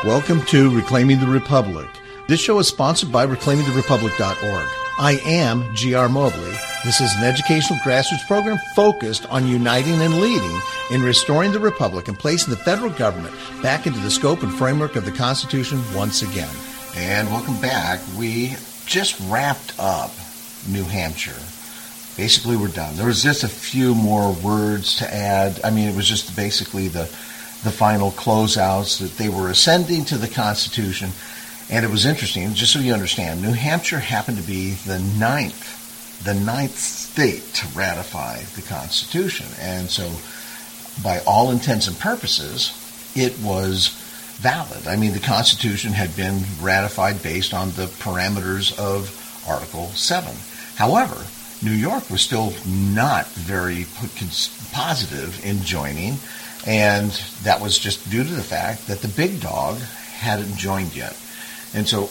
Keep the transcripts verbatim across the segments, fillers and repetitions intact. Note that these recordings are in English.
Welcome to Reclaiming the Republic. This show is sponsored by reclaiming the republic dot org. I am G R Mobley. This is an educational grassroots program focused on uniting and leading in restoring the republic and placing the federal government back into the scope and framework of the Constitution once again. And welcome back. We just wrapped up New Hampshire. Basically, we're done. There was just a few more words to add. I mean, it was just basically the the final closeouts that they were ascending to the Constitution. And it was interesting, just so you understand, New Hampshire happened to be the ninth, the ninth state to ratify the Constitution. And so, by all intents and purposes, it was valid. I mean, the Constitution had been ratified based on the parameters of Article seven. However, New York was still not very positive in joining, and that was just due to the fact that the big dog hadn't joined yet. And so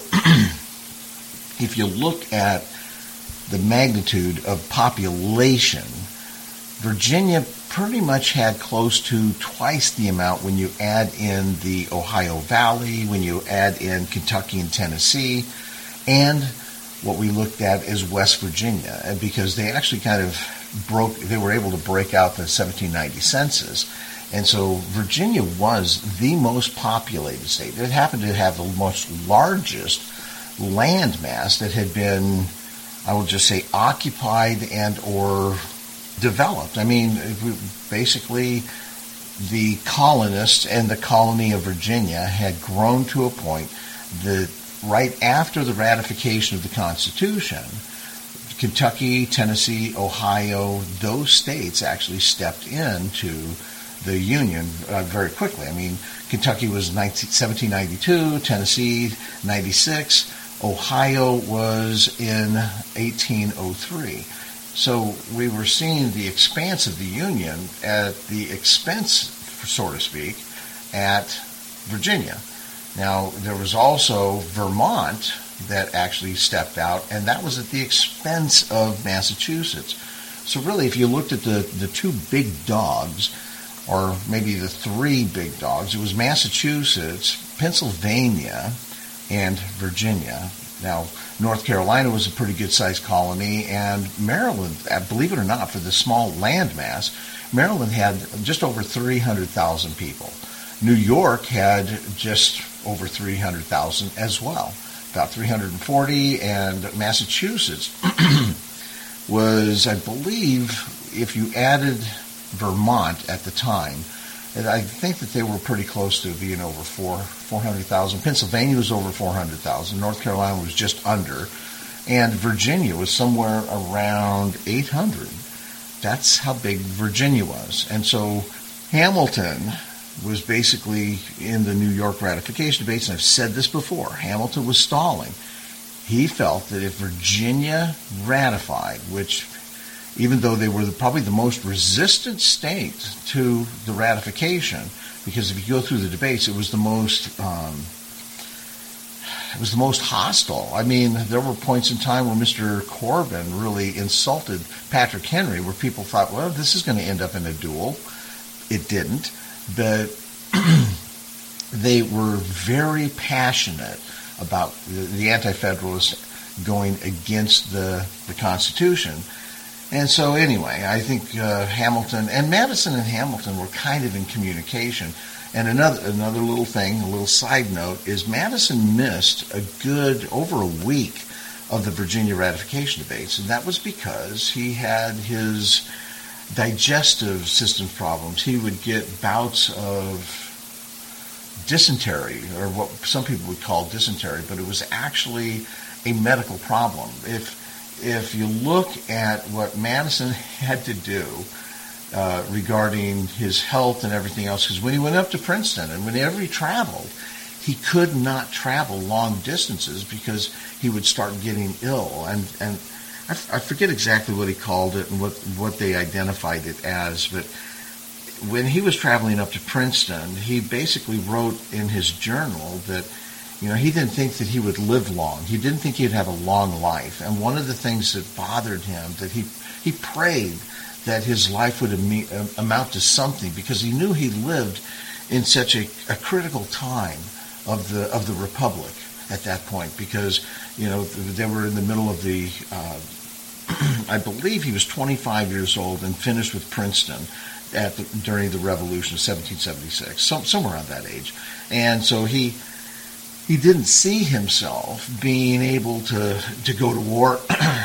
if you look at the magnitude of population, Virginia pretty much had close to twice the amount when you add in the Ohio Valley, when you add in Kentucky and Tennessee, and what we looked at is West Virginia, because they actually kind of broke, they were able to break out the seventeen ninety census. And so Virginia was the most populated state. It happened to have the most largest land mass that had been, I will just say, occupied and or developed. I mean, basically the colonists and the colony of Virginia had grown to a point that right after the ratification of the Constitution, Kentucky, Tennessee, Ohio, those states actually stepped into the Union uh, very quickly. I mean, Kentucky was seventeen ninety-two, Tennessee ninety-six, Ohio was in eighteen oh three. So we were seeing the expanse of the Union at the expense, so to speak, at Virginia. Now, there was also Vermont that actually stepped out, and that was at the expense of Massachusetts. So really, if you looked at the, the two big dogs, or maybe the three big dogs, it was Massachusetts, Pennsylvania, and Virginia. Now, North Carolina was a pretty good-sized colony, and Maryland, believe it or not, for the small landmass, Maryland had just over three hundred thousand people. New York had just over three hundred thousand as well, about three hundred forty, and Massachusetts was, I believe, if you added Vermont at the time, and I think that they were pretty close to being over four four hundred thousand. Pennsylvania was over four hundred thousand. North Carolina was just under, and Virginia was somewhere around eight hundred. That's how big Virginia was. And so Hamilton was basically in the New York ratification debates, and I've said this before, Hamilton was stalling. He felt that if Virginia ratified, which even though they were the, probably the most resistant state to the ratification, because if you go through the debates, it was the most um, it was the most hostile. I mean, there were points in time where Mister Corbin really insulted Patrick Henry, where people thought, well, this is going to end up in a duel. It didn't, but they were very passionate about the, the Anti-Federalists going against the, the Constitution. And so anyway, I think uh, Hamilton and Madison and Hamilton were kind of in communication. And another another little thing, a little side note, is Madison missed a good over a week of the Virginia ratification debates, and that was because he had his digestive system problems. He would get bouts of dysentery, or what some people would call dysentery, but it was actually a medical problem. If If you look at what Madison had to do uh, regarding his health and everything else, because when he went up to Princeton and whenever he traveled, he could not travel long distances because he would start getting ill. And, and I, f- I forget exactly what he called it and what, what they identified it as, but when he was traveling up to Princeton, he basically wrote in his journal that You know, he didn't think that he would live long. He didn't think he'd have a long life. And one of the things that bothered him, that he he prayed that his life would am- amount to something, because he knew he lived in such a, a critical time of the of the Republic at that point, because, you know, they were in the middle of the, uh, I believe he was twenty-five years old and finished with Princeton at the, during the Revolution of seventeen seventy-six, some, somewhere around that age. And so he he didn't see himself being able to, to go to war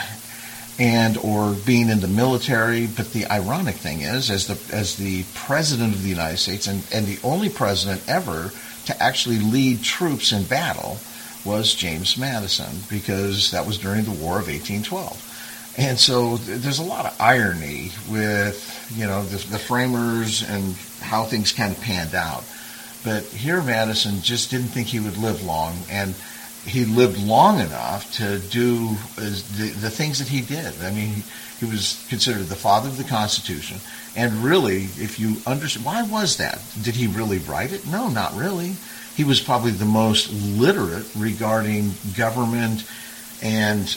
and or being in the military. But the ironic thing is, as the as the President of the United States, and, and the only president ever to actually lead troops in battle, was James Madison, because that was during the War of eighteen twelve. And so there's a lot of irony with, you know, the, the framers and how things kind of panned out. But here Madison just didn't think he would live long, and he lived long enough to do the, the things that he did. I mean, he, he was considered the father of the Constitution. And really, if you understand, why was that? Did he really write it? No, not really. He was probably the most literate regarding government and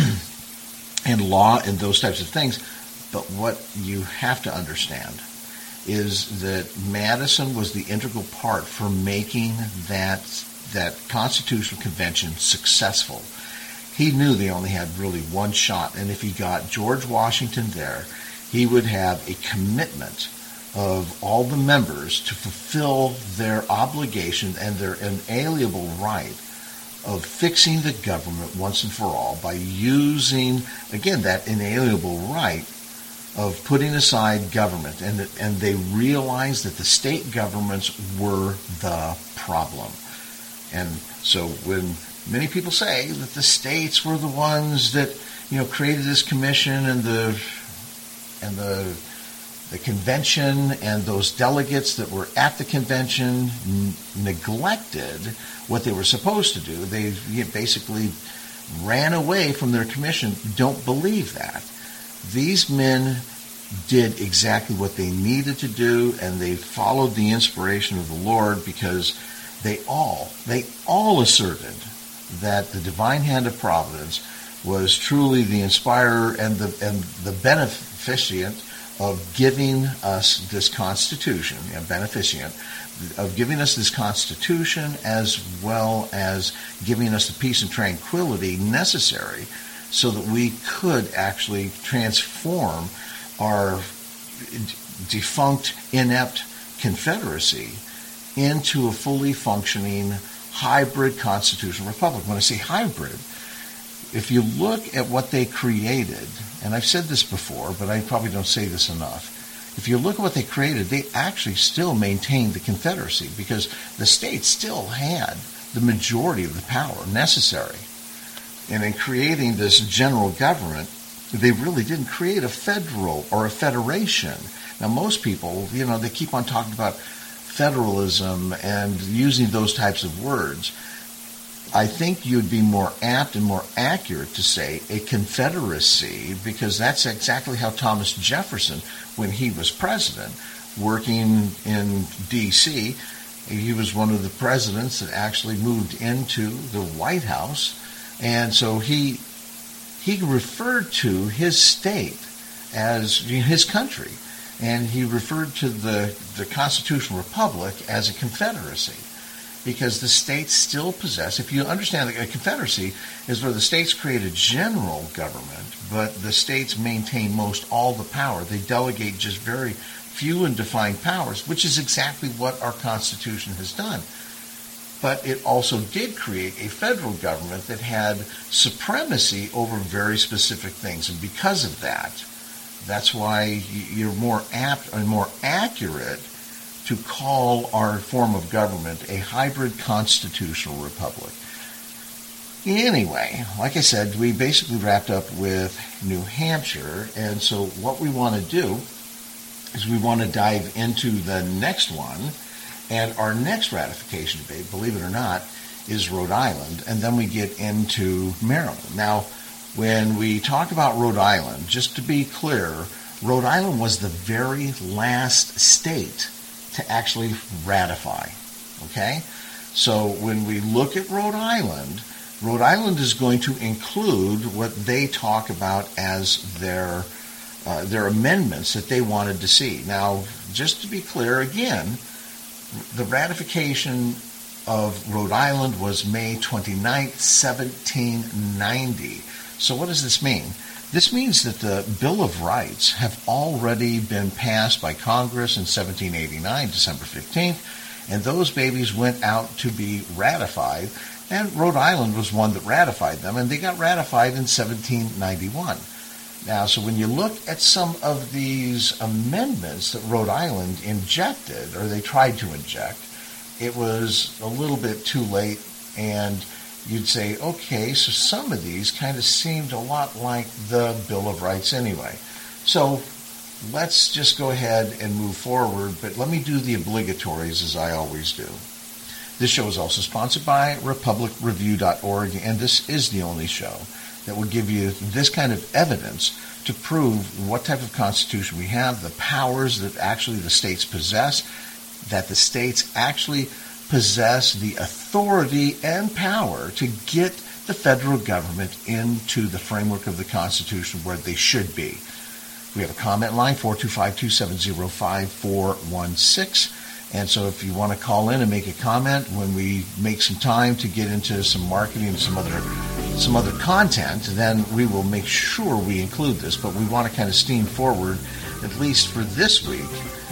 and law and those types of things. But what you have to understand is that Madison was the integral part for making that that Constitutional Convention successful. He knew they only had really one shot, and if he got George Washington there, he would have a commitment of all the members to fulfill their obligation and their inalienable right of fixing the government once and for all by using, again, that inalienable right of putting aside government. And, and they realized that the state governments were the problem. And so when many people say that the states were the ones that, you know, created this commission and the and the the convention and those delegates that were at the convention n- neglected what they were supposed to do, they you know, basically ran away from their commission, don't believe that. These men did exactly what they needed to do, and they followed the inspiration of the Lord, because they all, they all asserted that the divine hand of providence was truly the inspirer and the and the beneficent of giving us this Constitution, you know, beneficent, of giving us this Constitution, as well as giving us the peace and tranquility necessary so that we could actually transform our defunct, inept Confederacy into a fully functioning hybrid constitutional republic. When I say hybrid, if you look at what they created, and I've said this before, but I probably don't say this enough, if you look at what they created, they actually still maintained the Confederacy, because the states still had the majority of the power necessary. And in creating this general government, they really didn't create a federal or a federation. Now, most people, you know, they keep on talking about federalism and using those types of words. I think you'd be more apt and more accurate to say a confederacy, because that's exactly how Thomas Jefferson, when he was president, working in D C, he was one of the presidents that actually moved into the White House, and so he he referred to his state as his country, and he referred to the, the constitutional republic as a confederacy, because the states still possess, if you understand, a confederacy is where the states create a general government, but the states maintain most all the power. They delegate just very few and defined powers, which is exactly what our Constitution has done. But it also did create a federal government that had supremacy over very specific things. And because of that, that's why you're more apt and more accurate to call our form of government a hybrid constitutional republic. Anyway, like I said, we basically wrapped up with New Hampshire, and so what we want to do is we want to dive into the next one, and our next ratification debate, believe it or not, is Rhode Island, and then we get into Maryland. Now, when we talk about Rhode Island, just to be clear, Rhode Island was the very last state to actually ratify, okay? So when we look at Rhode Island, Rhode Island is going to include what they talk about as their uh, their amendments that they wanted to see. Now, just to be clear again, the ratification of Rhode Island was May twenty-ninth, seventeen ninety. So what does this mean? This means that the Bill of Rights have already been passed by Congress in seventeen eighty-nine, December fifteenth, and those babies went out to be ratified, and Rhode Island was one that ratified them, and they got ratified in seventeen ninety-one. Now, so when you look at some of these amendments that Rhode Island injected, or they tried to inject, it was a little bit too late, and you'd say, okay, so some of these kind of seemed a lot like the Bill of Rights anyway. So let's just go ahead and move forward, but let me do the obligatories as I always do. This show is also sponsored by Republic Review dot org, and this is the only show that will give you this kind of evidence to prove what type of constitution we have, the powers that actually the states possess, that the states actually possess the authority and power to get the federal government into the framework of the Constitution where they should be. We have a comment line, four two five, two seven zero, five four one six. And so if you want to call in and make a comment when we make some time to get into some marketing and some other some other content, then we will make sure we include this. But we want to kind of steam forward, at least for this week,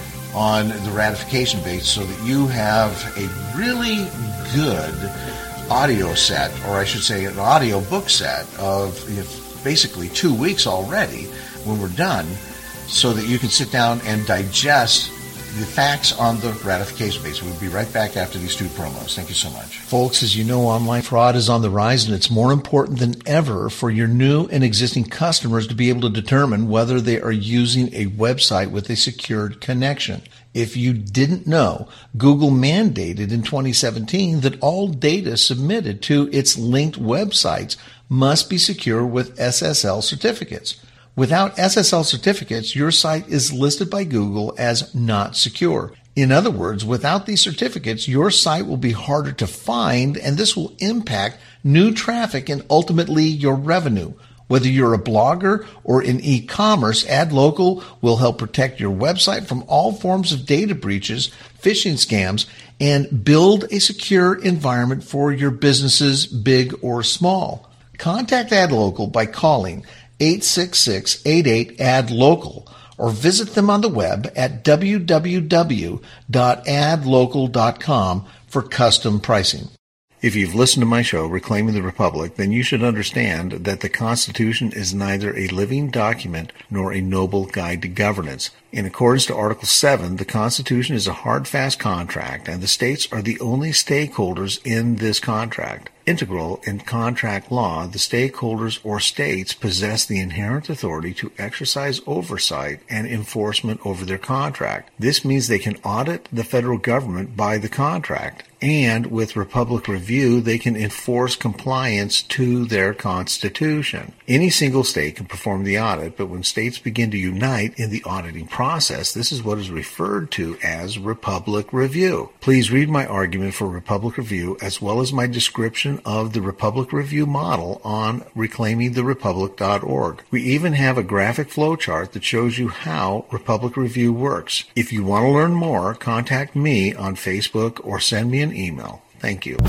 on the ratification base so that you have a really good audio set, or I should say an audio book set of basically two weeks already when we're done, so that you can sit down and digest the facts on the ratification base. We'll be right back after these two promos. Thank you so much. Folks, as you know, online fraud is on the rise, and it's more important than ever for your new and existing customers to be able to determine whether they are using a website with a secured connection. If you didn't know, Google mandated in twenty seventeen that all data submitted to its linked websites must be secure with S S L certificates. Without S S L certificates, your site is listed by Google as not secure. In other words, without these certificates, your site will be harder to find, and this will impact new traffic and ultimately your revenue. Whether you're a blogger or in e-commerce, AdLocal will help protect your website from all forms of data breaches, phishing scams, and build a secure environment for your businesses, big or small. Contact AdLocal by calling eight six six, eight eight, A D local or visit them on the web at w w w dot ad local dot com for custom pricing. If you've listened to my show, Reclaiming the Republic, then you should understand that the Constitution is neither a living document nor a noble guide to governance. In accordance to Article seven, the Constitution is a hard, fast contract, and the states are the only stakeholders in this contract. Integral in contract law, the stakeholders or states possess the inherent authority to exercise oversight and enforcement over their contract. This means they can audit the federal government by the contract, and with Republic Review, they can enforce compliance to their Constitution. Any single state can perform the audit, but when states begin to unite in the auditing process, this is what is referred to as Republic Review. Please read my argument for Republic Review as well as my description of the Republic Review model on reclaiming the republic dot org. We even have a graphic flowchart that shows you how Republic Review works. If you want to learn more, contact me on Facebook or send me an email. Thank you.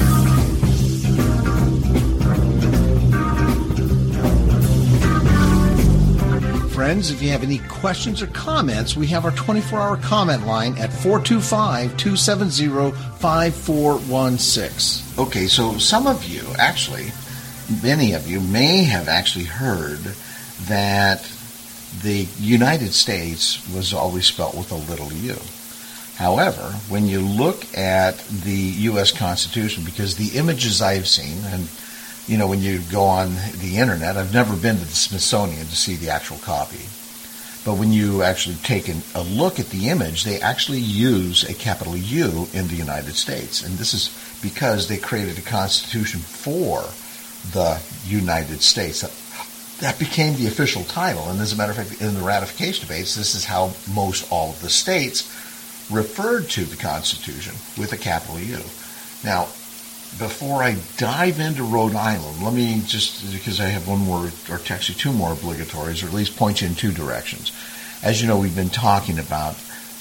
Friends, if you have any questions or comments, we have our twenty-four hour comment line at four two five, two seven zero, five four one six. Okay, so some of you, actually, many of you may have actually heard that the United States was always spelt with a little u. However, when you look at the U S Constitution, because the images I've seen, and you know, when you go on the internet, I've never been to the Smithsonian to see the actual copy, but when you actually take an, a look at the image, they actually use a capital U in the United States, and this is because they created a constitution for the United States. That, that became the official title, and as a matter of fact, in the ratification debates, this is how most all of the states referred to the Constitution, with a capital U. Now, before I dive into Rhode Island, let me just, because I have one more, or actually two more obligatories, or at least point you in two directions. As you know, we've been talking about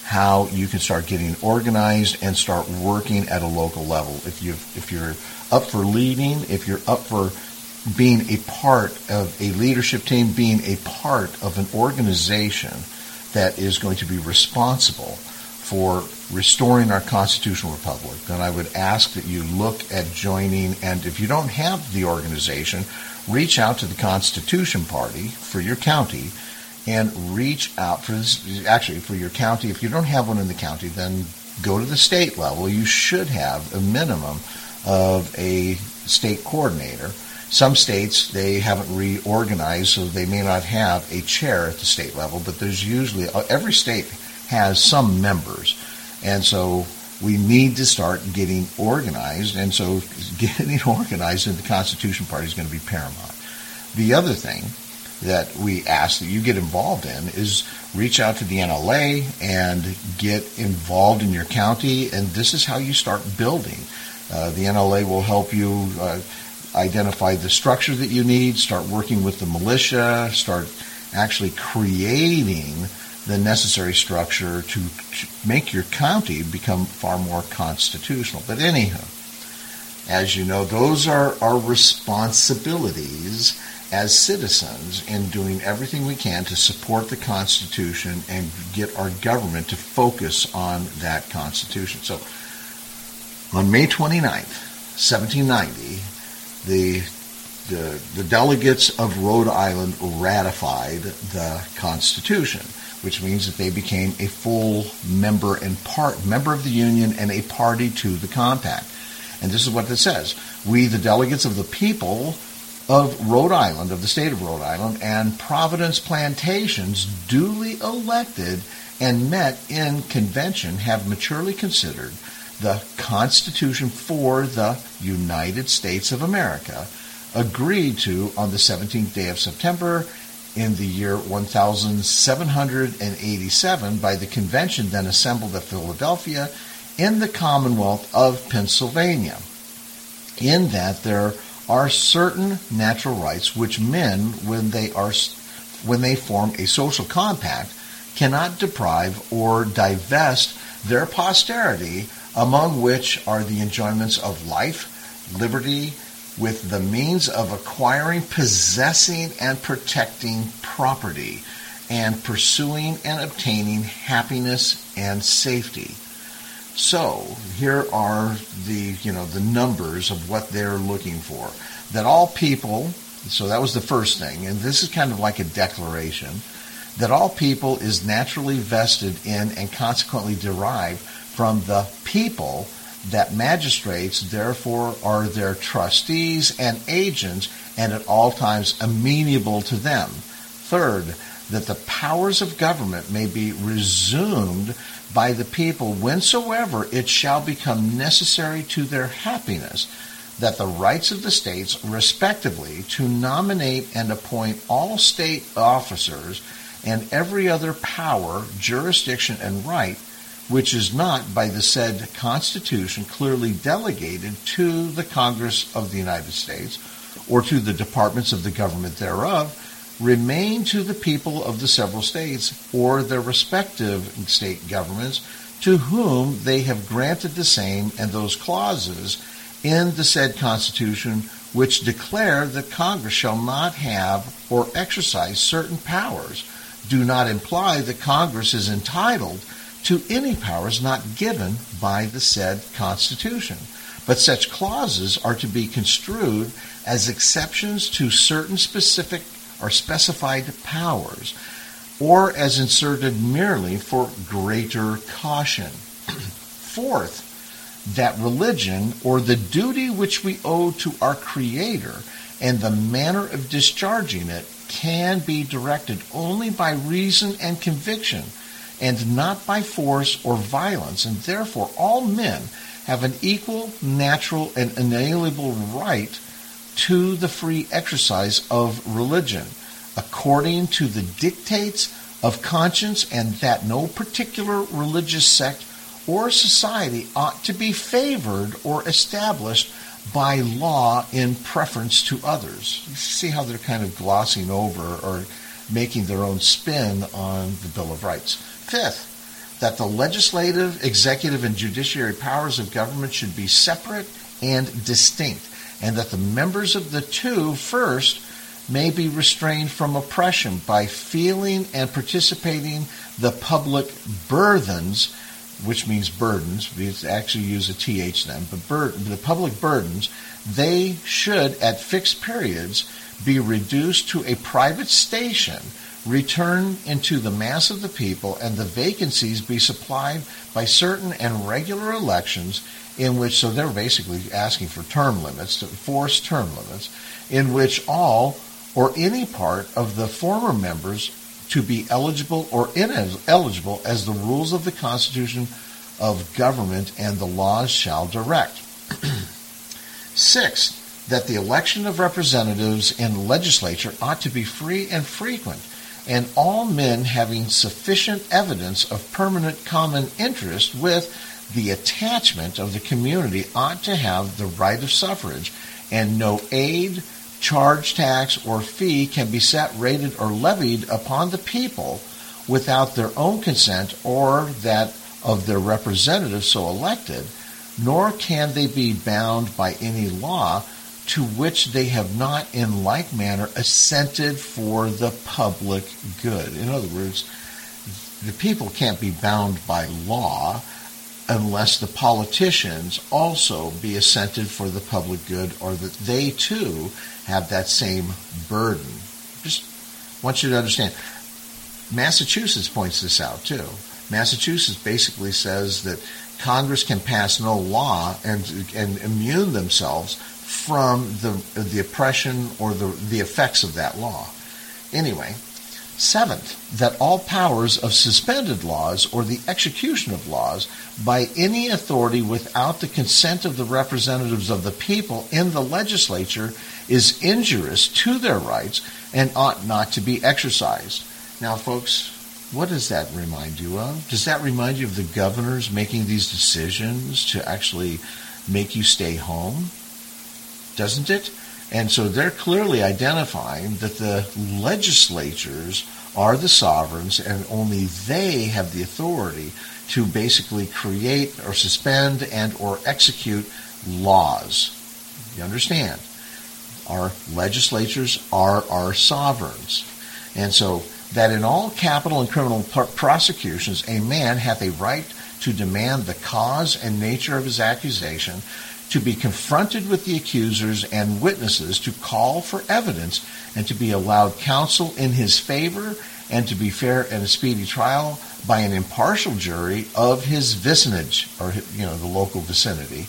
how you can start getting organized and start working at a local level. If you if you're up for leading, if you're up for being a part of a leadership team, being a part of an organization that is going to be responsible for restoring our constitutional republic, then I would ask that you look at joining. And if you don't have the organization, reach out to the Constitution Party for your county, and reach out for this, actually for your county. If you don't have one in the county, then go to the state level. You should have a minimum of a state coordinator. Some states, they haven't reorganized, so they may not have a chair at the state level, but there's usually, every state has some members. And so we need to start getting organized, and so getting organized in the Constitution Party is going to be paramount. The other thing that we ask that you get involved in is reach out to the N L A and get involved in your county, and this is how you start building. Uh, the N L A will help you uh, identify the structure that you need, start working with the militia, start actually creating the necessary structure to, to make your county become far more constitutional. But anyhow, as you know, those are our responsibilities as citizens in doing everything we can to support the Constitution and get our government to focus on that Constitution. So on May twenty-ninth, seventeen ninety, the, the, the delegates of Rhode Island ratified the Constitution, which means that they became a full member and part member of the Union and a party to the compact. And this is what it says: we, the delegates of the people of Rhode Island, of the state of Rhode Island, and Providence Plantations, duly elected and met in convention, have maturely considered the Constitution for the United States of America, agreed to on the seventeenth day of September in the year one thousand seven hundred eighty-seven by the convention then assembled at Philadelphia in the Commonwealth of Pennsylvania, in that there are certain natural rights which men, when they are when they form a social compact, cannot deprive or divest their posterity, among which are the enjoyments of life, liberty, with the means of acquiring, possessing, and protecting property, and pursuing and obtaining happiness and safety. So here are the, you know, the numbers of what they're looking for. That all people, so that was the first thing, and this is kind of like a declaration, that all people is naturally vested in and consequently derived from the people, that magistrates therefore are their trustees and agents, and at all times amenable to them. Third, that the powers of government may be resumed by the people whensoever it shall become necessary to their happiness, that the rights of the states respectively to nominate and appoint all state officers and every other power, jurisdiction, and right which is not by the said Constitution clearly delegated to the Congress of the United States or to the departments of the government thereof, remain to the people of the several states or their respective state governments, to whom they have granted the same, and those clauses in the said Constitution which declare that Congress shall not have or exercise certain powers do not imply that Congress is entitled to any powers not given by the said Constitution. But such clauses are to be construed as exceptions to certain specific or specified powers, or as inserted merely for greater caution. Fourth, that religion, or the duty which we owe to our Creator, and the manner of discharging it, can be directed only by reason and conviction, and not by force or violence, and therefore all men have an equal, natural, and inalienable right to the free exercise of religion, according to the dictates of conscience, and that no particular religious sect or society ought to be favored or established by law in preference to others. You see how they're kind of glossing over or making their own spin on the Bill of Rights. Fifth, that the legislative, executive, and judiciary powers of government should be separate and distinct, and that the members of the two first may be restrained from oppression by feeling and participating the public burthens, which means burdens, we actually use a T H then, but bur- the public burdens, they should at fixed periods be reduced to a private station, return into the mass of the people, and the vacancies be supplied by certain and regular elections in which, so they're basically asking for term limits, to force term limits, in which all or any part of the former members to be eligible or ineligible as the rules of the Constitution of government and the laws shall direct. Six, that the election of representatives in the legislature ought to be free and frequent, and all men having sufficient evidence of permanent common interest with the attachment of the community ought to have the right of suffrage, and no aid, charge, tax, or fee can be set, rated, or levied upon the people without their own consent or that of their representatives so elected, nor can they be bound by any law to which they have not in like manner assented for the public good. In other words, the people can't be bound by law unless the politicians also be assented for the public good, or that they too have that same burden. Just want you to understand. Massachusetts points this out too. Massachusetts basically says that Congress can pass no law and and immune themselves from the the oppression or the, the effects of that law. Anyway, seventh, that all powers of suspended laws or the execution of laws by any authority without the consent of the representatives of the people in the legislature is injurious to their rights and ought not to be exercised. Now, folks, what does that remind you of? Does that remind you of the governors making these decisions to actually make you stay home? Doesn't it? And so they're clearly identifying that the legislatures are the sovereigns and only they have the authority to basically create or suspend and or execute laws. You understand? Our legislatures are our sovereigns. And so that in all capital and criminal prosecutions a man hath a right to demand the cause and nature of his accusation, to be confronted with the accusers and witnesses, to call for evidence, and to be allowed counsel in his favor, and to be fair in a speedy trial by an impartial jury of his vicinage, or you know, the local vicinity,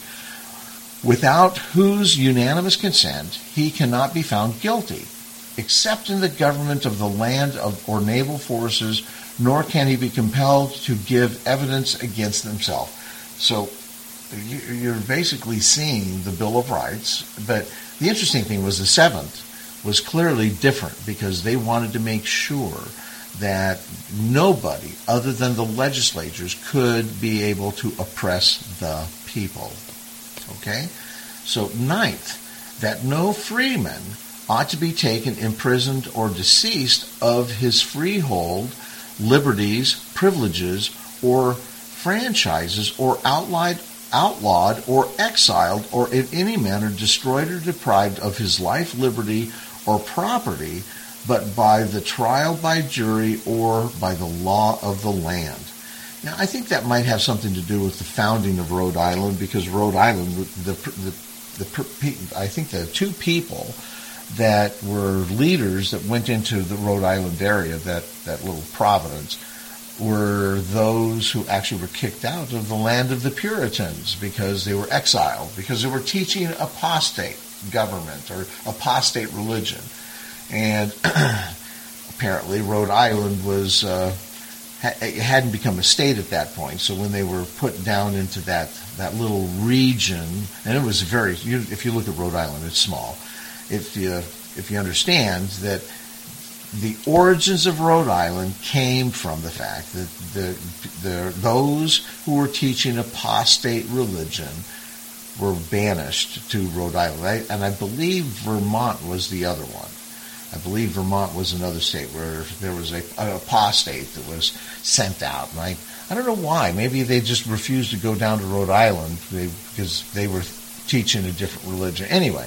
without whose unanimous consent he cannot be found guilty, except in the government of the land of, or naval forces, nor can he be compelled to give evidence against himself. So you're basically seeing the Bill of Rights, but the interesting thing was the seventh was clearly different because they wanted to make sure that nobody other than the legislatures could be able to oppress the people. Okay? So ninth, that no freeman ought to be taken, imprisoned, or deceased of his freehold, liberties, privileges, or franchises, or outlawed, outlawed, or exiled, or in any manner destroyed or deprived of his life, liberty, or property, but by the trial by jury or by the law of the land. Now, I think that might have something to do with the founding of Rhode Island, because Rhode Island, the, the, the, I think the two people that were leaders that went into the Rhode Island area, that, that little Providence, were those who actually were kicked out of the land of the Puritans because they were exiled, because they were teaching apostate government or apostate religion. And apparently Rhode Island was uh, it hadn't become a state at that point. So when they were put down into that, that little region, and it was very, you, if you look at Rhode Island, it's small. If you, if you understand that the origins of Rhode Island came from the fact that the, the those who were teaching apostate religion were banished to Rhode Island. Right? And I believe Vermont was the other one. I believe Vermont was another state where there was a, an apostate that was sent out. And I, I don't know why. Maybe they just refused to go down to Rhode Island because they were teaching a different religion. Anyway,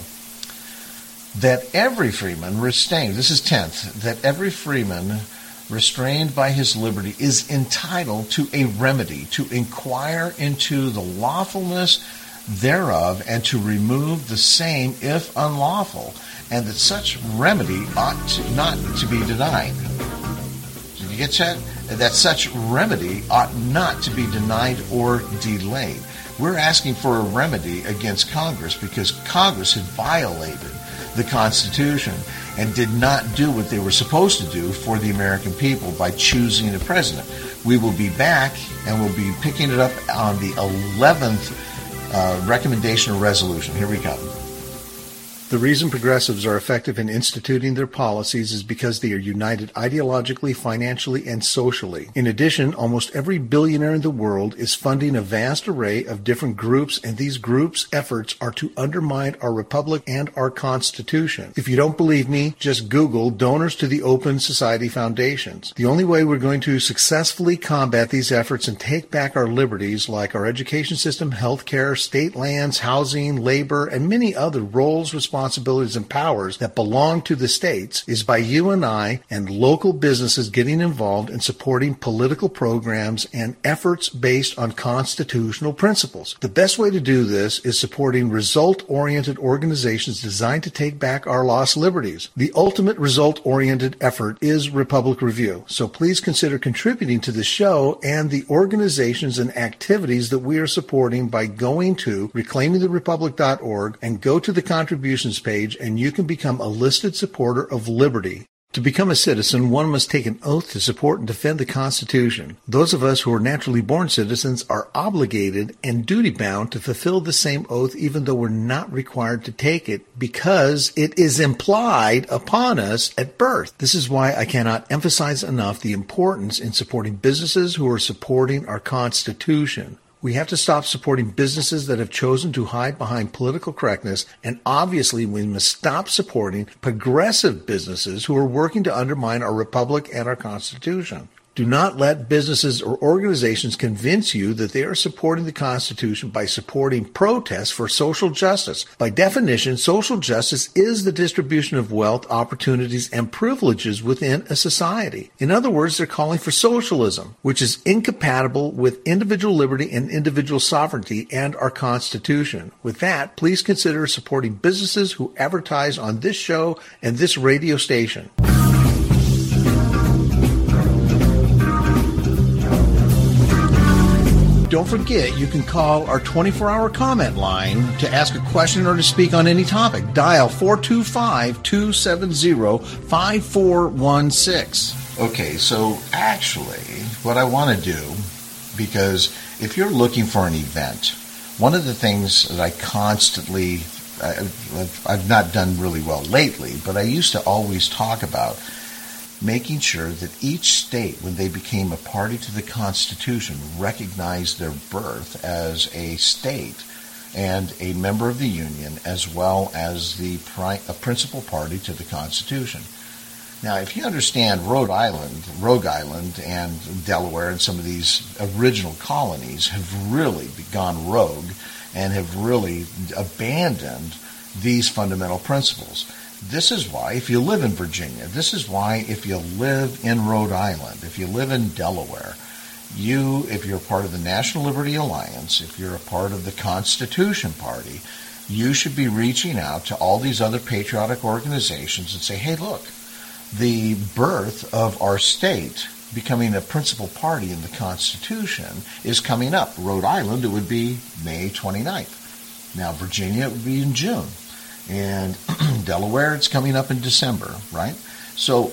that every freeman restrained, this is tenth, that every freeman restrained by his liberty is entitled to a remedy, to inquire into the lawfulness thereof, and to remove the same if unlawful, and that such remedy ought to, not to be denied. Did you get that? That such remedy ought not to be denied or delayed. We're asking for a remedy against Congress because Congress had violated the Constitution and did not do what they were supposed to do for the American people by choosing a president. We will be back, and we'll be picking it up on the eleventh uh, recommendation or resolution. Here we go. The reason progressives are effective in instituting their policies is because they are united ideologically, financially, and socially. In addition, almost every billionaire in the world is funding a vast array of different groups, and these groups' efforts are to undermine our republic and our Constitution. If you don't believe me, just Google donors to the Open Society Foundations. The only way we're going to successfully combat these efforts and take back our liberties, like our education system, health care, state lands, housing, labor, and many other roles, responsibilities, responsibilities and powers that belong to the states, is by you and I and local businesses getting involved in supporting political programs and efforts based on constitutional principles. The best way to do this is supporting result-oriented organizations designed to take back our lost liberties. The ultimate result-oriented effort is Republic Review, so please consider contributing to the show and the organizations and activities that we are supporting by going to reclaiming the republic dot org and go to the contributions page, and you can become a listed supporter of liberty. To become a citizen, one must take an oath to support and defend the Constitution. Those of us who are naturally born citizens are obligated and duty-bound to fulfill the same oath even though we're not required to take it because it is implied upon us at birth. This is why I cannot emphasize enough the importance in supporting businesses who are supporting our Constitution. We have to stop supporting businesses that have chosen to hide behind political correctness, and obviously we must stop supporting progressive businesses who are working to undermine our republic and our Constitution. Do not let businesses or organizations convince you that they are supporting the Constitution by supporting protests for social justice. By definition, social justice is the distribution of wealth, opportunities, and privileges within a society. In other words, they're calling for socialism, which is incompatible with individual liberty and individual sovereignty and our Constitution. With that, please consider supporting businesses who advertise on this show and this radio station. Don't forget, you can call our twenty-four hour comment line to ask a question or to speak on any topic. Dial four two five, two seven zero, five four one six. Okay, so actually, what I want to do, because if you're looking for an event, one of the things that I constantly, I've, I've not done really well lately, but I used to always talk about making sure that each state, when they became a party to the Constitution, recognized their birth as a state and a member of the Union, as well as the pri- a principal party to the Constitution. Now, if you understand Rhode Island, Rogue Island, and Delaware, and some of these original colonies have really gone rogue and have really abandoned these fundamental principles. This is why, if you live in Virginia, this is why if you live in Rhode Island, if you live in Delaware, you, if you're part of the National Liberty Alliance, if you're a part of the Constitution Party, you should be reaching out to all these other patriotic organizations and say, hey, look, the birth of our state becoming a principal party in the Constitution is coming up. Rhode Island, it would be May twenty-ninth. Now, Virginia, it would be in June. And Delaware, it's coming up in December, right? So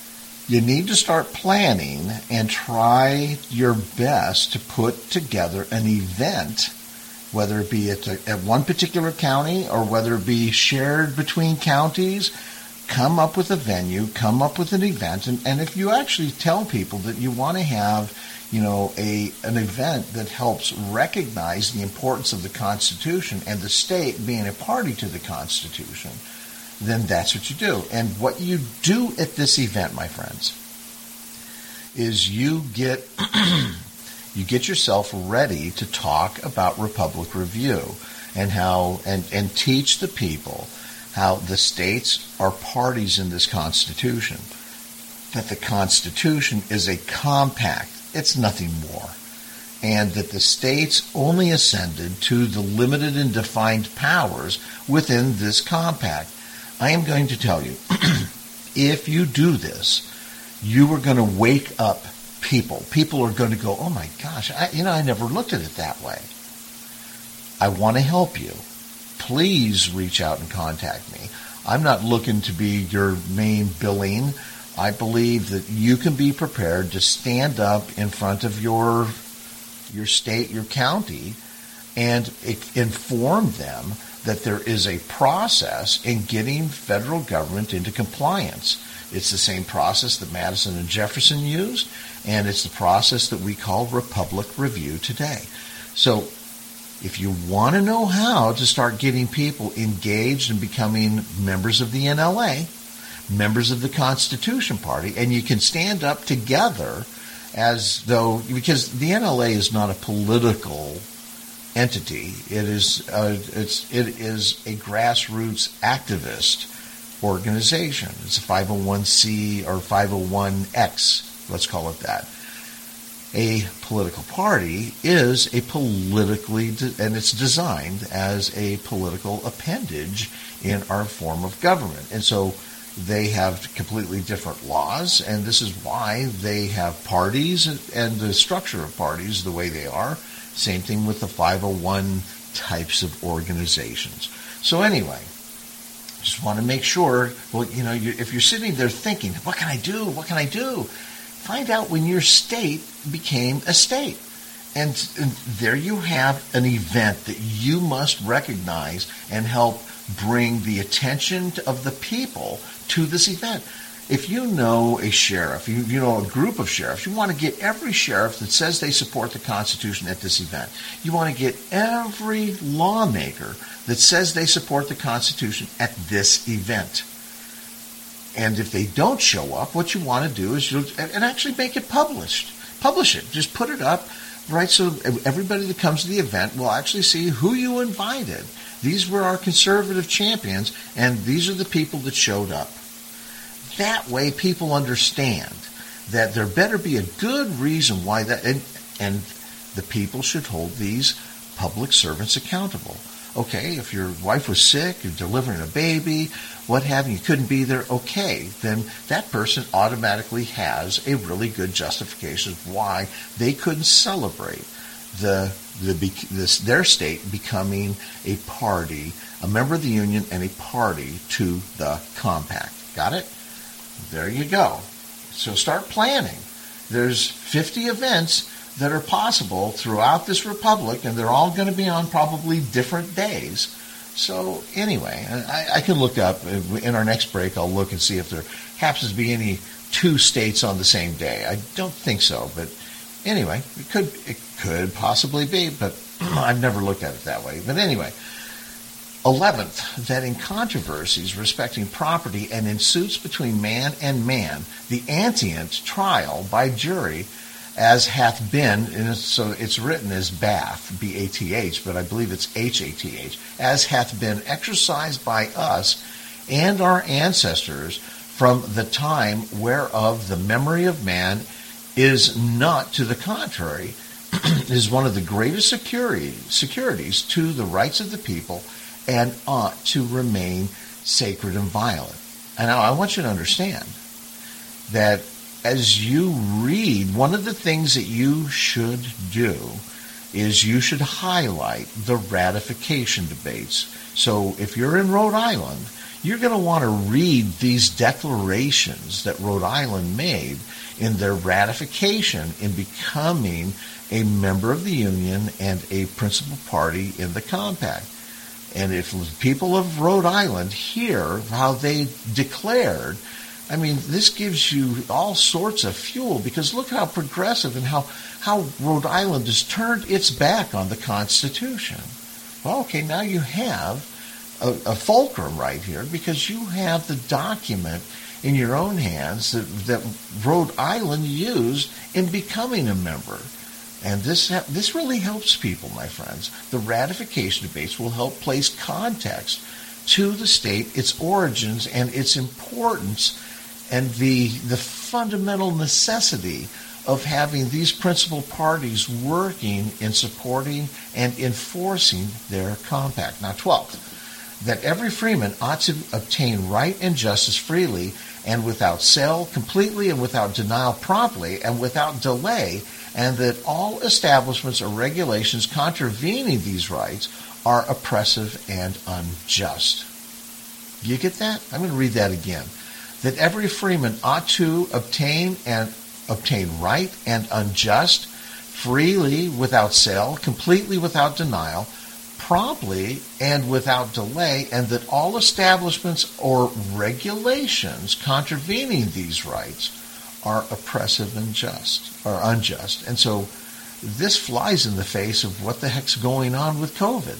you need to start planning and try your best to put together an event, whether it be at, a, at one particular county or whether it be shared between counties. Come up with a venue, come up with an event, and, and if you actually tell people that you want to have, you know, a an event that helps recognize the importance of the Constitution and the state being a party to the Constitution, then that's what you do. And what you do at this event, my friends, is you get you get yourself ready to talk about Republic Review and how and, and teach the people how the states are parties in this Constitution, that the Constitution is a compact. It's nothing more. And that the states only ascended to the limited and defined powers within this compact. I am going to tell you, if you do this, you are going to wake up people. People are going to go, oh my gosh, I, you know, I never looked at it that way. I want to help you. Please reach out and contact me. I'm not looking to be your main billing. I believe that you can be prepared to stand up in front of your your state, your county, and inform them that there is a process in getting federal government into compliance. It's the same process that Madison and Jefferson used, and it's the process that we call Republic Review today. So if you want to know how to start getting people engaged and becoming members of the N L A, members of the Constitution Party, and you can stand up together as though, because the N L A is not a political entity. It is uh, it's it is a grassroots activist organization. It's a five oh one c or five oh one x, let's call it that. A political party is a politically, de- and it's designed as a political appendage in our form of government. And so they have completely different laws, and this is why they have parties and the structure of parties the way they are. Same thing with the five oh one types of organizations. So anyway, just want to make sure, well, you know, you, if you're sitting there thinking, what can I do? What can I do? Find out when your state became a state. And, and there you have an event that you must recognize and help bring the attention of the people to this event. If you know a sheriff, you, you know a group of sheriffs, you want to get every sheriff that says they support the Constitution at this event. You want to get every lawmaker that says they support the Constitution at this event. And if they don't show up, what you want to do is you and actually make it published. Publish it. Just put it up, right? So everybody that comes to the event will actually see who you invited. These were our conservative champions, and these are the people that showed up. That way people understand that there better be a good reason why that, and, and the people should hold these public servants accountable. Okay, if your wife was sick, you're delivering a baby, what have you, you couldn't be there, okay, then that person automatically has a really good justification of why they couldn't celebrate the, the this, their state becoming a party, a member of the Union and a party to the compact. Got it? There you go. So start planning. There's fifty events that are possible throughout this republic, and they're all going to be on probably different days. So anyway, I, I can look up, in our next break, I'll look and see if there happens to be any two states on the same day. I don't think so, but anyway, it could it could possibly be, but I've never looked at it that way. But anyway, eleventh, that in controversies respecting property and in suits between man and man, the antient trial by jury, as hath been, and so it's written as Bath, B A T H, but I believe it's H A T H, as hath been exercised by us and our ancestors from the time whereof the memory of man is not to the contrary, is one of the greatest security, securities to the rights of the people and ought to remain sacred and violent. And now I want you to understand that as you read, one of the things that you should do is you should highlight the ratification debates. So if you're in Rhode Island, you're going to want to read these declarations that Rhode Island made in their ratification in becoming a member of the Union and a principal party in the compact. And if people of Rhode Island hear how they declared, I mean, this gives you all sorts of fuel, because look how progressive and how, how Rhode Island has turned its back on the Constitution. Well, okay, now you have a, a fulcrum right here, because you have the document in your own hands that, that Rhode Island used in becoming a member. And this this really helps people, my friends. The ratification debates will help place context to the state, its origins, and its importance, and the the fundamental necessity of having these principal parties working in supporting and enforcing their compact. Now, twelfth, that every freeman ought to obtain right and justice freely and without sale, completely and without denial, promptly and without delay, and that all establishments or regulations contravening these rights are oppressive and unjust. You get that? I'm going to read that again. That every freeman ought to obtain and obtain right and unjust, freely without sale, completely without denial, promptly and without delay, and that all establishments or regulations contravening these rights are oppressive and just or unjust. And so this flies in the face of what the heck's going on with COVID.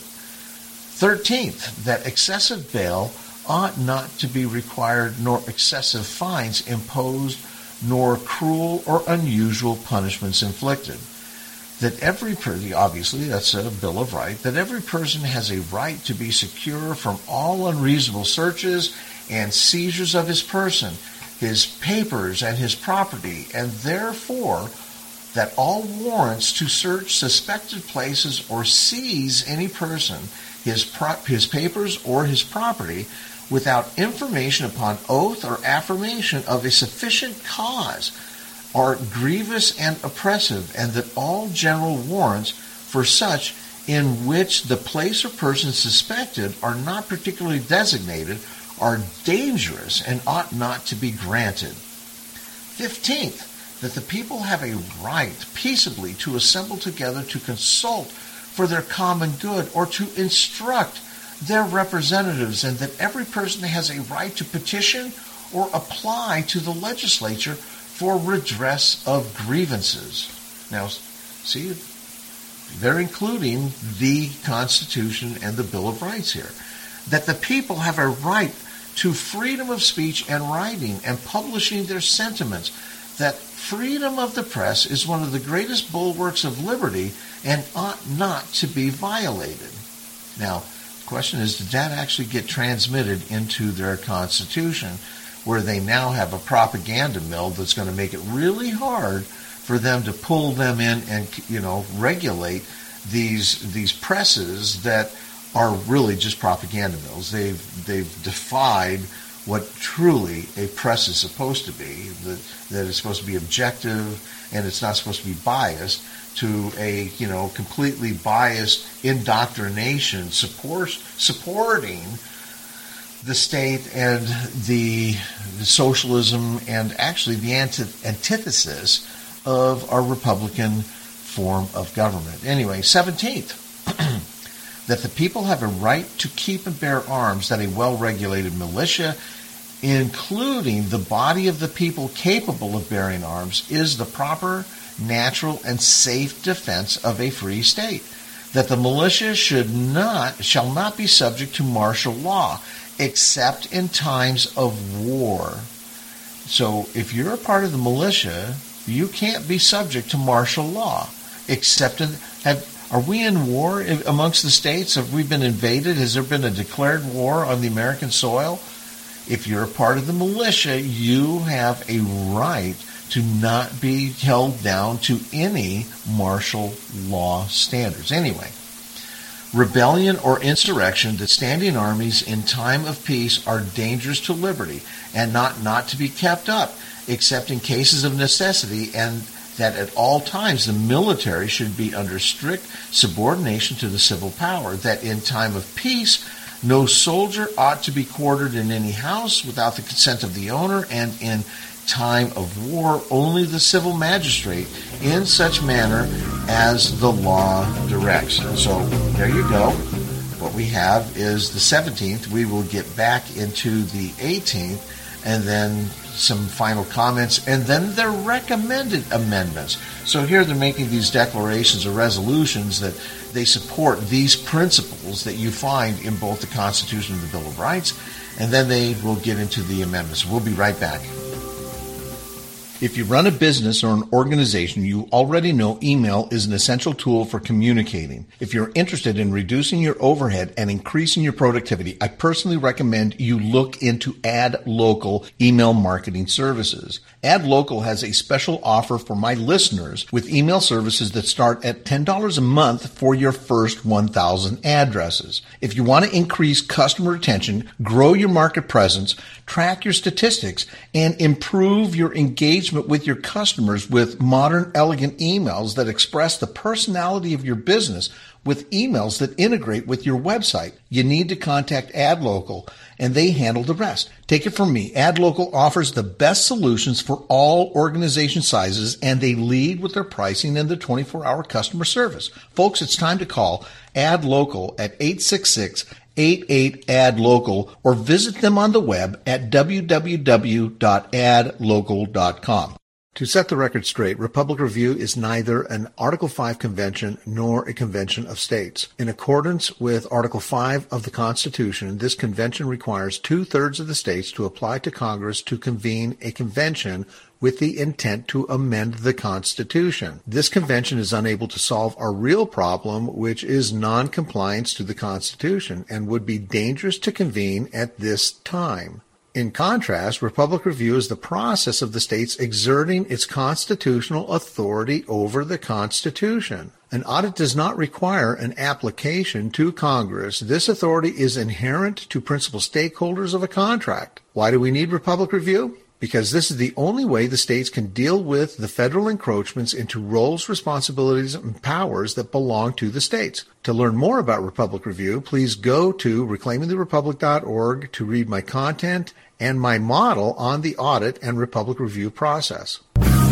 Thirteenth, that excessive bail ought not to be required, nor excessive fines imposed, nor cruel or unusual punishments inflicted. That every person, obviously that's a Bill of Rights, that every person has a right to be secure from all unreasonable searches and seizures of his person, his papers, and his property, and therefore that all warrants to search suspected places or seize any person, his pro- his papers, or his property, without information upon oath or affirmation of a sufficient cause, are grievous and oppressive, and that all general warrants for such in which the place or person suspected are not particularly designated are dangerous and ought not to be granted. Fifteenth, that the people have a right peaceably to assemble together to consult for their common good or to instruct their representatives, and that every person has a right to petition or apply to the legislature for redress of grievances. Now, see, they're including the Constitution and the Bill of Rights here. That the people have a right to freedom of speech and writing and publishing their sentiments. That freedom of the press is one of the greatest bulwarks of liberty and ought not to be violated. Now, the question is, did that actually get transmitted into their Constitution, where they now have a propaganda mill that's going to make it really hard for them to pull them in and, you know, regulate these these presses that are really just propaganda mills. They've they've defied what truly a press is supposed to be, that, that it's supposed to be objective and it's not supposed to be biased, to a, you know, completely biased indoctrination support, supporting the state and the, the socialism and actually the anti- antithesis of our Republican form of government. Anyway, seventeenth, that the people have a right to keep and bear arms, that a well-regulated militia, including the body of the people capable of bearing arms, is the proper, natural, and safe defense of a free state. That the militia should not, shall not be subject to martial law, except in times of war. So if you're a part of the militia, you can't be subject to martial law, except in, have, are we in war amongst the states? Have we been invaded? Has there been a declared war on the American soil? If you're a part of the militia, you have a right to not be held down to any martial law standards. Anyway, rebellion or insurrection, that standing armies in time of peace are dangerous to liberty and not, not to be kept up, except in cases of necessity, and that at all times the military should be under strict subordination to the civil power, that in time of peace no soldier ought to be quartered in any house without the consent of the owner, and in time of war only the civil magistrate, in such manner as the law directs. So there you go. What we have is the seventeenth. We will get back into the eighteenth, and then some final comments, and then their recommended amendments. So here they're making these declarations or resolutions that they support these principles that you find in both the Constitution and the Bill of Rights, and then they will get into the amendments. We'll be right back. If you run a business or an organization, you already know email is an essential tool for communicating. If you're interested in reducing your overhead and increasing your productivity, I personally recommend you look into AdLocal email marketing services. AdLocal has a special offer for my listeners with email services that start at ten dollars a month for your first one thousand addresses. If you want to increase customer retention, grow your market presence, track your statistics, and improve your engagement with your customers with modern, elegant emails that express the personality of your business with emails that integrate with your website, you need to contact AdLocal, and they handle the rest. Take it from me. AdLocal offers the best solutions for all organization sizes, and they lead with their pricing and their twenty-four hour customer service. Folks, it's time to call AdLocal at eight six six, eight eight, A D local or visit them on the web at w w w dot ad local dot com. To set the record straight, Republic Review is neither an Article five convention nor a convention of states. In accordance with Article five of the Constitution, this convention requires two-thirds of the states to apply to Congress to convene a convention with the intent to amend the Constitution. This convention is unable to solve our real problem, which is non-compliance to the Constitution, and would be dangerous to convene at this time. In contrast, Republic Review is the process of the states exerting its constitutional authority over the Constitution. An audit does not require an application to Congress. This authority is inherent to principal stakeholders of a contract. Why do we need Republic Review? Because this is the only way the states can deal with the federal encroachments into roles, responsibilities, and powers that belong to the states. To learn more about Republic Review, please go to reclaiming the republic dot org to read my content and my model on the audit and Republic Review process.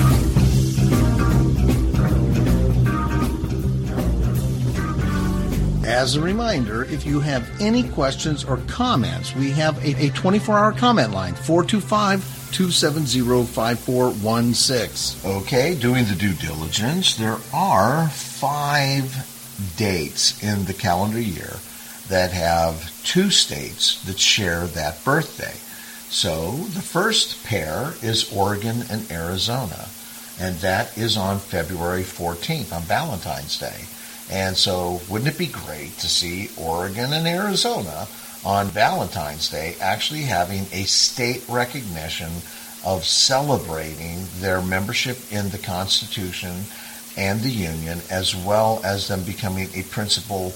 As a reminder, if you have any questions or comments, we have a twenty-four hour comment line, four two five, two seven zero, five four one six. Okay, doing the due diligence, there are five dates in the calendar year that have two states that share that birthday. So the first pair is Oregon and Arizona, and that is on February fourteenth, on Valentine's Day. And so wouldn't it be great to see Oregon and Arizona on Valentine's Day actually having a state recognition of celebrating their membership in the Constitution and the Union, as well as them becoming a principal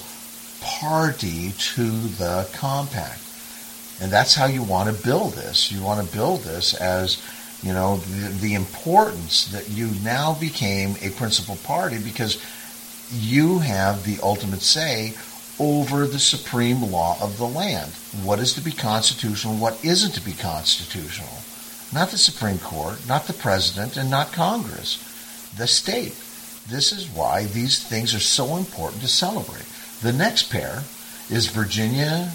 party to the compact. And that's how you want to build this. You want to build this as, you know, the, the importance that you now became a principal party because you have the ultimate say over the supreme law of the land. What is to be constitutional, what isn't to be constitutional. Not the Supreme Court, not the President, and not Congress. The state. This is why these things are so important to celebrate. The next pair is Virginia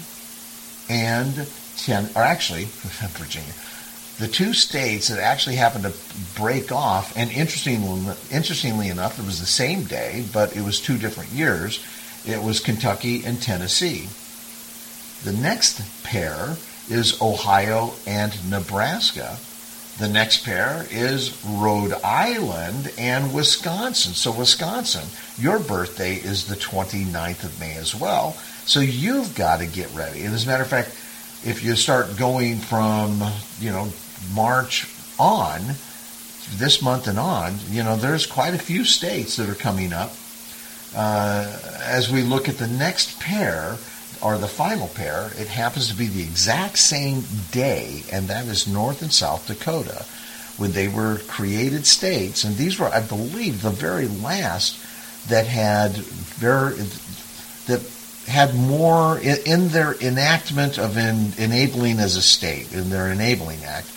and ten, or actually, Virginia. The two states that actually happened to break off, and interestingly, interestingly enough, it was the same day, but it was two different years. It was Kentucky and Tennessee. The next pair is Ohio and Nebraska. The next pair is Rhode Island and Wisconsin. So Wisconsin, your birthday is the twenty-ninth of May as well. So you've got to get ready. And as a matter of fact, if you start going from, you know, March on, this month and on, you know, there's quite a few states that are coming up. Uh, as we look at the next pair, or the final pair, it happens to be the exact same day, and that is North and South Dakota, when they were created states. And these were, I believe, the very last that had very, that had more in, in their enactment of in, enabling as a state, in their Enabling Act.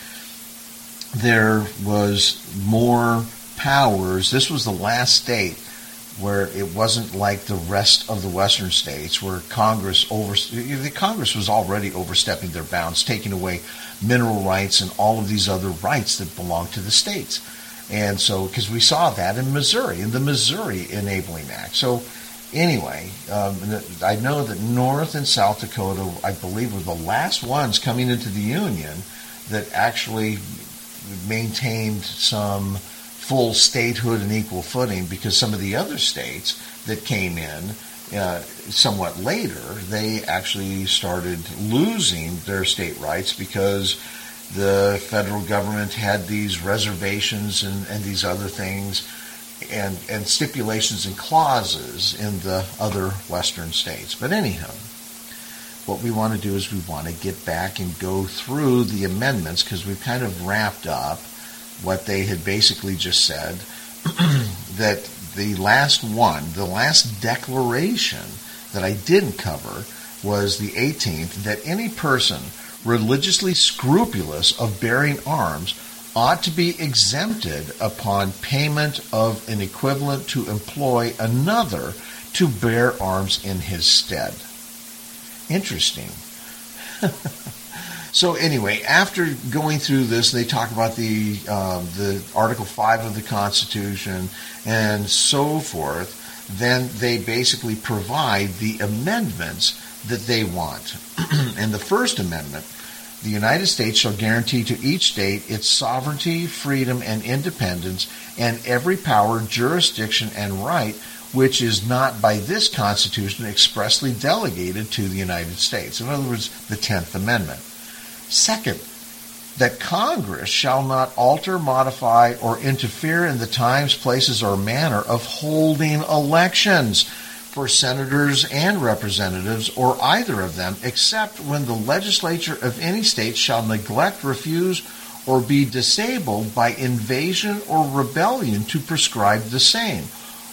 There was more powers. This was the last state where it wasn't like the rest of the western states, where Congress over the Congress was already overstepping their bounds, taking away mineral rights and all of these other rights that belong to the states. And so, because we saw that in Missouri, in the Missouri Enabling Act. So anyway, um, I know that North and South Dakota, I believe, were the last ones coming into the Union that actually maintained some full statehood and equal footing, because some of the other states that came in uh, somewhat later, they actually started losing their state rights because the federal government had these reservations and, and these other things and, and stipulations and clauses in the other western states. But anyhow, what we want to do is we want to get back and go through the amendments, because we've kind of wrapped up what they had basically just said, that the last one, the last declaration that I didn't cover was the eighteenth, that any person religiously scrupulous of bearing arms ought to be exempted upon payment of an equivalent to employ another to bear arms in his stead. Interesting. So anyway, after going through this, they talk about the um, the Article five of the Constitution and so forth. Then they basically provide the amendments that they want. In the First Amendment, the United States shall guarantee to each state its sovereignty, freedom, and independence, and every power, jurisdiction, and right which is not by this Constitution expressly delegated to the United States. In other words, the Tenth Amendment. Second, that Congress shall not alter, modify, or interfere in the times, places, or manner of holding elections for senators and representatives, or either of them, except when the legislature of any state shall neglect, refuse, or be disabled by invasion or rebellion to prescribe the same,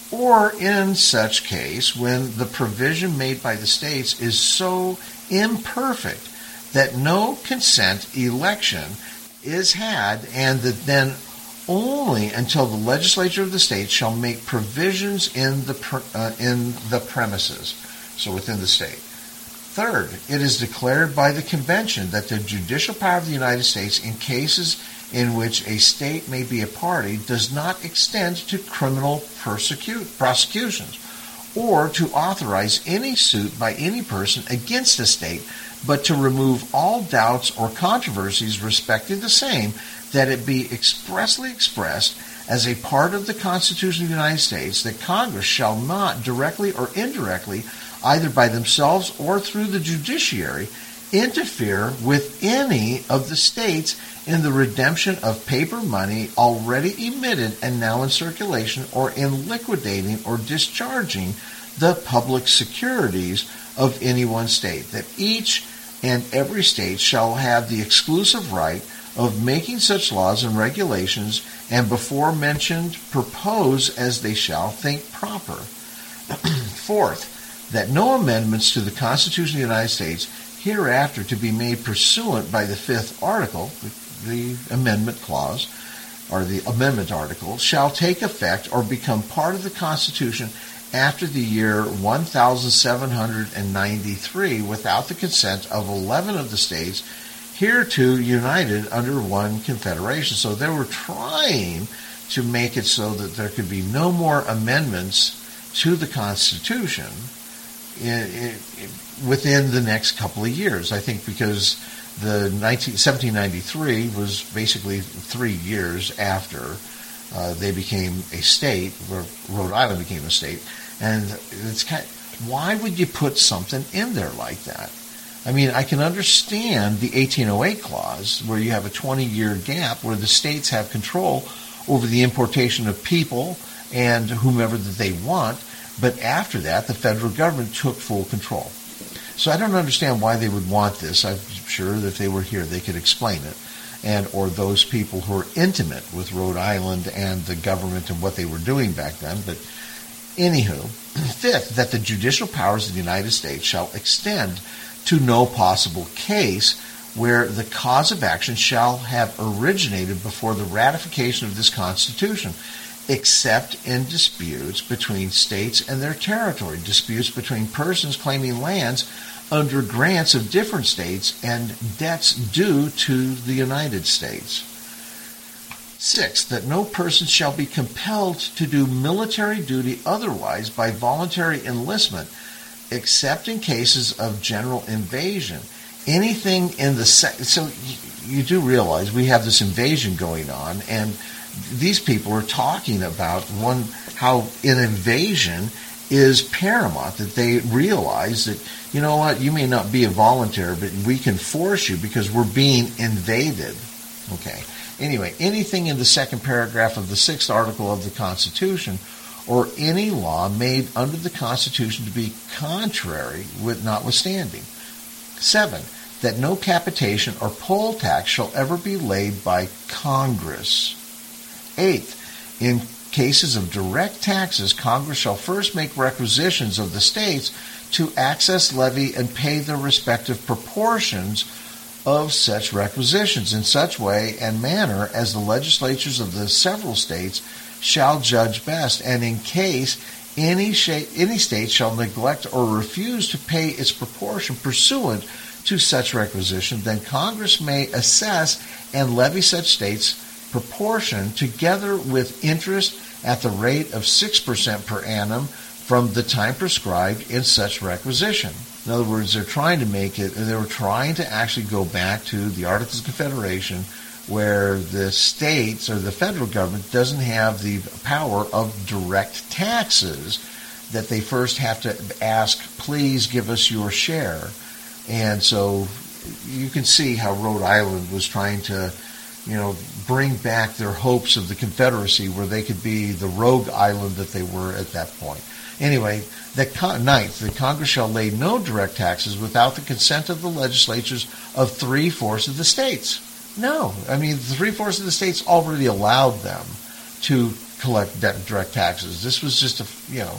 or in such case when the provision made by the states is so imperfect that no consent election is had, and that then only until the legislature of the state shall make provisions in the uh, in the premises, so within the state. Third, it is declared by the convention that the judicial power of the United States in cases in which a state may be a party does not extend to criminal persecute, prosecutions or to authorize any suit by any person against a state, but to remove all doubts or controversies respecting the same, that it be expressly expressed as a part of the Constitution of the United States that Congress shall not directly or indirectly, either by themselves or through the judiciary, interfere with any of the states in the redemption of paper money already emitted and now in circulation, or in liquidating or discharging the public securities of any one state, that each and every state shall have the exclusive right of making such laws and regulations, and before mentioned propose as they shall think proper. Fourth, that no amendments to the Constitution of the United States hereafter to be made pursuant by the fifth article, the amendment clause, or the amendment article, shall take effect or become part of the Constitution after the year one thousand seven hundred ninety-three without the consent of eleven of the states hereto united under one confederation. So they were trying to make it so that there could be no more amendments to the Constitution in, in, within the next couple of years. I think because the seventeen ninety-three was basically three years after uh, they became a state, where Rhode Island became a state. And it's kind of, why would you put something in there like that? I mean, I can understand the eighteen oh eight clause, where you have a twenty-year gap where the states have control over the importation of people and whomever that they want, but after that, the federal government took full control. So I don't understand why they would want this. I'm sure that if they were here, they could explain it, and or those people who are intimate with Rhode Island and the government and what they were doing back then. But anywho, fifth, that the judicial powers of the United States shall extend to no possible case where the cause of action shall have originated before the ratification of this Constitution, except in disputes between states and their territory, disputes between persons claiming lands under grants of different states, and debts due to the United States. Sixth, that no person shall be compelled to do military duty otherwise by voluntary enlistment, except in cases of general invasion, anything in the sec- so you do realize we have this invasion going on, and these people are talking about one how an invasion is paramount, that they realize that, you know what, you may not be a volunteer, but we can force you because we're being invaded. Okay. Anyway, anything in the second paragraph of the sixth article of the Constitution or any law made under the Constitution to be contrary with notwithstanding. Seven, that no capitation or poll tax shall ever be laid by Congress. Eighth, in cases of direct taxes, Congress shall first make requisitions of the states to access, levy, and pay their respective proportions of such requisitions in such way and manner as the legislatures of the several states shall judge best, and in case any, sh- any state shall neglect or refuse to pay its proportion pursuant to such requisition, then Congress may assess and levy such states' proportion together with interest at the rate of six percent per annum from the time prescribed in such requisition. In other words, they're trying to make it, they were trying to actually go back to the Articles of Confederation, where the states or the federal government doesn't have the power of direct taxes, that they first have to ask, please give us your share. And so you can see how Rhode Island was trying to, you know, bring back their hopes of the Confederacy, where they could be the rogue island that they were at that point. Anyway, the con- ninth, the Congress shall lay no direct taxes without the consent of the legislatures of three-fourths of the states. No. I mean, three-fourths of the states already allowed them to collect direct taxes. This was just a, you know,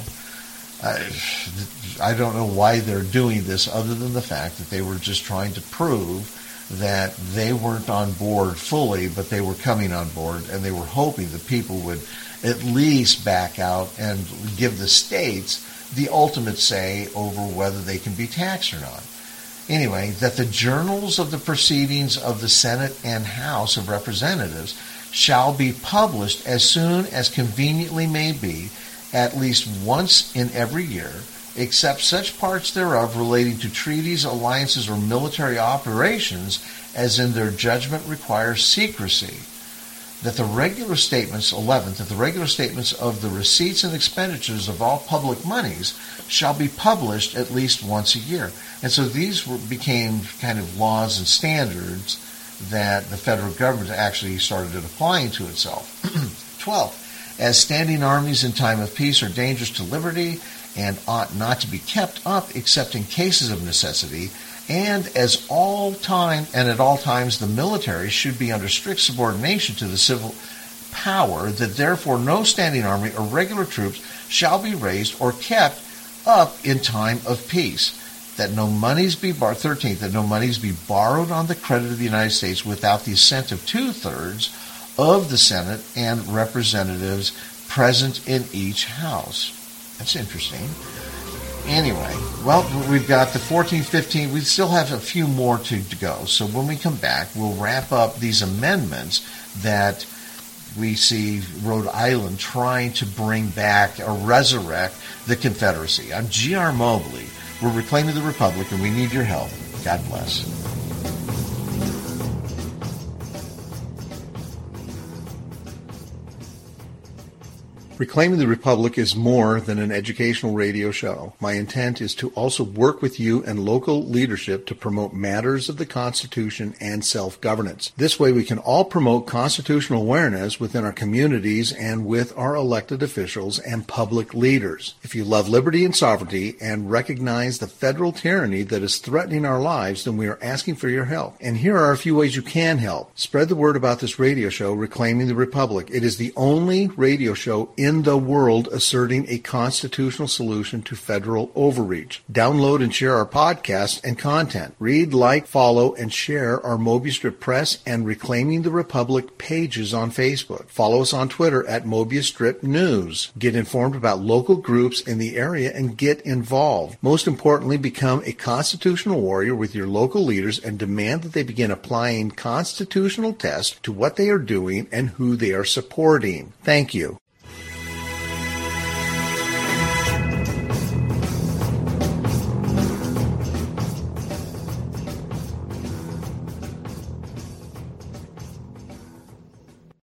I, I don't know why they're doing this other than the fact that they were just trying to prove that they weren't on board fully, but they were coming on board, and they were hoping that people would at least back out and give the states the ultimate say over whether they can be taxed or not. Anyway, that the journals of the proceedings of the Senate and House of Representatives shall be published as soon as conveniently may be, at least once in every year, except such parts thereof relating to treaties, alliances, or military operations as in their judgment require secrecy. That the regular statements, eleventh, that the regular statements of the receipts and expenditures of all public monies shall be published at least once a year. And so these were, became kind of laws and standards that the federal government actually started applying to itself. twelve, as standing armies in time of peace are dangerous to liberty and ought not to be kept up except in cases of necessity, and as all time and at all times the military should be under strict subordination to the civil power, that therefore no standing army or regular troops shall be raised or kept up in time of peace. That no monies be borrowed, thirteenth, that no monies be borrowed on the credit of the United States without the assent of two-thirds of the Senate and representatives present in each house. That's interesting. Anyway, well, we've got the fourteenth, fifteenth. We still have a few more to, to go. So when we come back, we'll wrap up these amendments that we see Rhode Island trying to bring back or resurrect the Confederacy. I'm G R Mobley. We're reclaiming the Republic, and we need your help. God bless. Reclaiming the Republic is more than an educational radio show. My intent is to also work with you and local leadership to promote matters of the Constitution and self-governance. This way we can all promote constitutional awareness within our communities and with our elected officials and public leaders. If you love liberty and sovereignty and recognize the federal tyranny that is threatening our lives, then we are asking for your help. And here are a few ways you can help. Spread the word about this radio show, Reclaiming the Republic. It is the only radio show in in the world asserting a constitutional solution to federal overreach. Download and share our podcasts and content. Read, like, follow, and share our Mobius Strip Press and Reclaiming the Republic pages on Facebook. Follow us on Twitter at Mobius Strip News. Get informed about local groups in the area and get involved. Most importantly, become a constitutional warrior with your local leaders and demand that they begin applying constitutional tests to what they are doing and who they are supporting. Thank you.